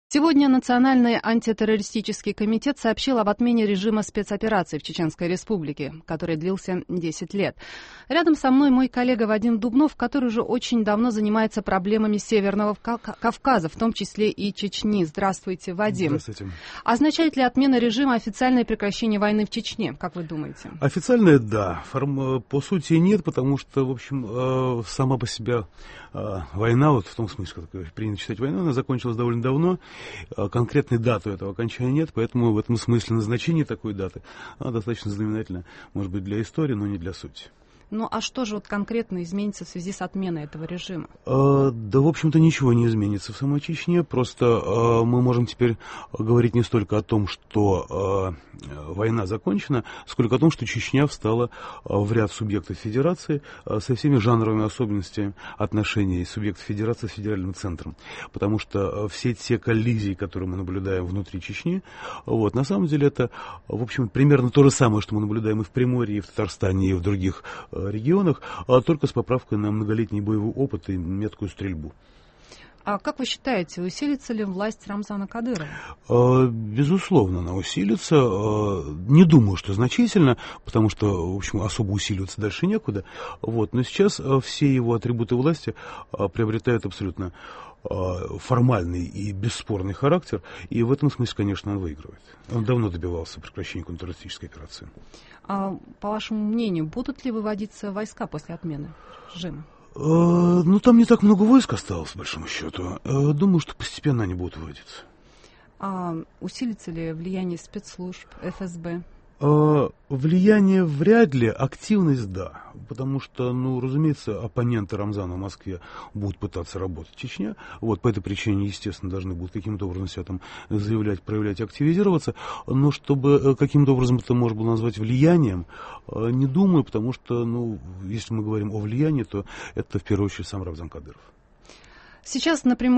Сегодня Национальный антитеррористический комитет сообщил об отмене режима спецопераций в Чеченской Республике, который длился 10 лет. Рядом со мной мой коллега Вадим Дубнов, который уже очень давно занимается проблемами Северного Кавказа, в том числе и Чечни. Здравствуйте, Вадим. Здравствуйте. Означает ли отмена режима официальное прекращение войны в Чечне, как вы думаете? Официальное, да. По сути, нет, потому что, в общем, сама по себе война, вот в том смысле, как принято считать войну, она закончилась довольно давно. Конкретной даты этого окончания нет, поэтому в этом смысле назначение такой даты достаточно знаменательно, может быть, для истории, но не для сути. Ну а что же вот конкретно изменится в связи с отменой этого режима? Да, в общем-то, ничего не изменится в самой Чечне. Просто мы можем теперь говорить не столько о том, что война закончена, сколько о том, что Чечня встала в ряд субъектов федерации со всеми жанровыми особенностями отношений субъектов федерации с федеральным центром. Потому что все те коллизии, которые мы наблюдаем внутри Чечни, вот, на самом деле это, в общем, примерно то же самое, что мы наблюдаем и в Приморье, и в Татарстане, и в других регионах, только с поправкой на многолетний боевой опыт и меткую стрельбу. А как вы считаете, усилится ли власть Рамзана Кадырова? Безусловно, она усилится. Не думаю, что значительно, потому что, в общем, особо усиливаться дальше некуда. Вот. Но сейчас все его атрибуты власти приобретают абсолютно формальный и бесспорный характер, и в этом смысле, конечно, он выигрывает. Он давно добивался прекращения контртеррористической операции. А по вашему мнению, будут ли выводиться войска после отмены режима? Ну, там не так много войск осталось, по большому счету. Думаю, что постепенно они будут выводиться. А усилится ли влияние спецслужб, ФСБ? Влияние вряд ли, активность да. Потому что, ну, разумеется, оппоненты Рамзана в Москве будут пытаться работать в Чечне. Вот по этой причине, естественно, должны будут каким-то образом себя там заявлять, проявлять, активизироваться. Но чтобы каким-то образом это можно было назвать влиянием, не думаю, потому что, ну, если мы говорим о влиянии, то это в первую очередь сам Рамзан Кадыров. Сейчас напрямую